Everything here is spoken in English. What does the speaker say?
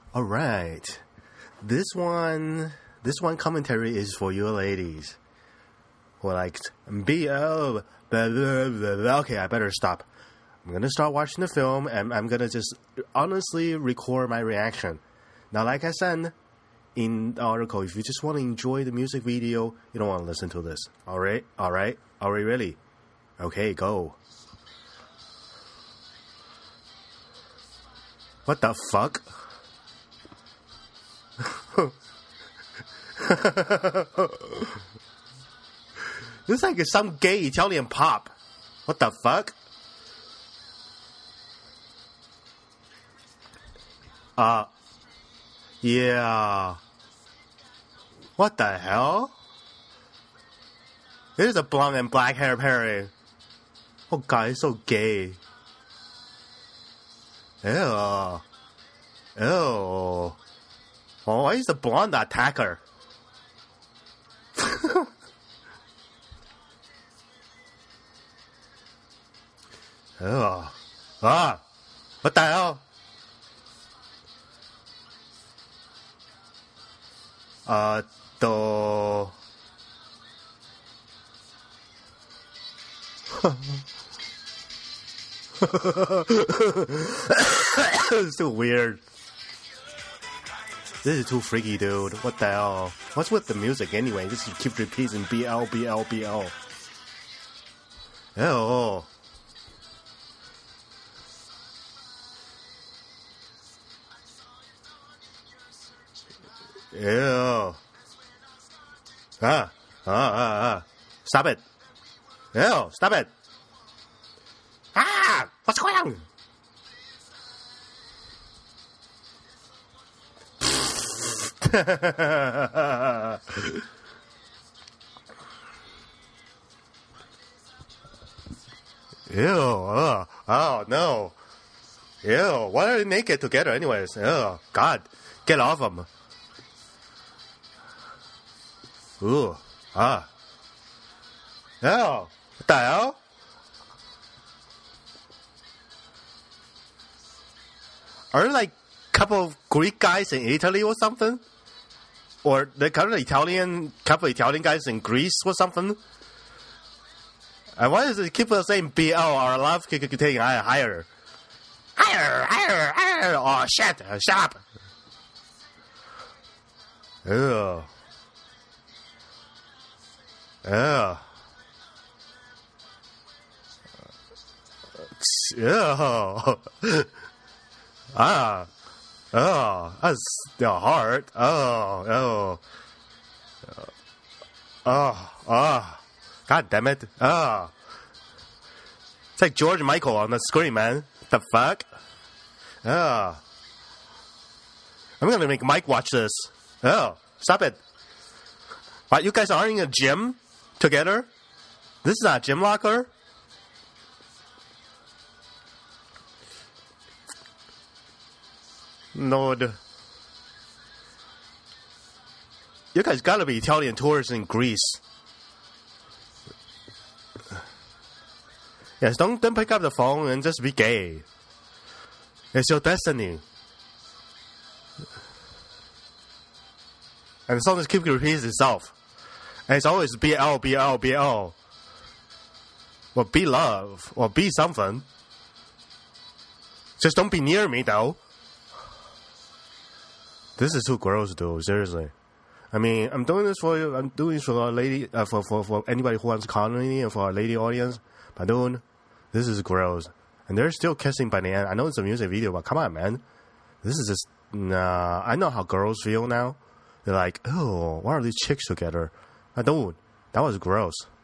All right. This one commentary is for you ladies who are like, BL, blah, blah, blah, blah. Okay, I better stop. I'm going to start watching the film, and I'm going to just honestly record my reaction. Now, like I said in the article, if you just want to enjoy the music video, you don't want to listen to this. All right? Are we ready? Okay, go. What the fuck? This is like some gay Italian pop. What the fuck? Yeah. What the hell? This is a blonde and black hair pairing. Oh god, it's so gay. Ew. Ew. Oh, why is the blonde the attacker? Ew. Ah! What the hell? It's too weird. This is too freaky, dude. What the hell? What's with the music anyway? Just keep repeating BL, BL, BL. Ew. Ew. Stop it. Ew, stop it. Ah! What's going on? Ew. Oh, no. Ew. Why are they naked together anyways? Ew. God. Get off them. Ooh. Ah. Ew. What the hell? Are there like a couple of Greek guys in Italy or something? Or the couple of Italian guys in Greece or something? And why does it keep saying BL or I love taking higher? Higher! Oh shit! Shut up! Ew. Ew. Ew. That's still hard. God damn it. It's like George Michael on the screen, man. The fuck? I'm gonna make Mike watch this. Stop it. What, you guys aren't in a gym together? This is not a gym locker? Lord. You guys gotta be Italian tourists in Greece. Yes, don't pick up the phone and just be gay. It's your destiny. And the song just keeps repeating itself. And it's always BL, BL, BL. Or be love. Or be something. Just don't be near me, though. This is too gross, dude. Seriously. I mean, I'm doing this for you. I'm doing this for our lady, for anybody who wants comedy and for our lady audience. But dude, this is gross. And they're still kissing by the end. I know it's a music video, but come on, man. This is just, nah. I know how girls feel now. They're like, oh, why are these chicks together? Dude, that was gross.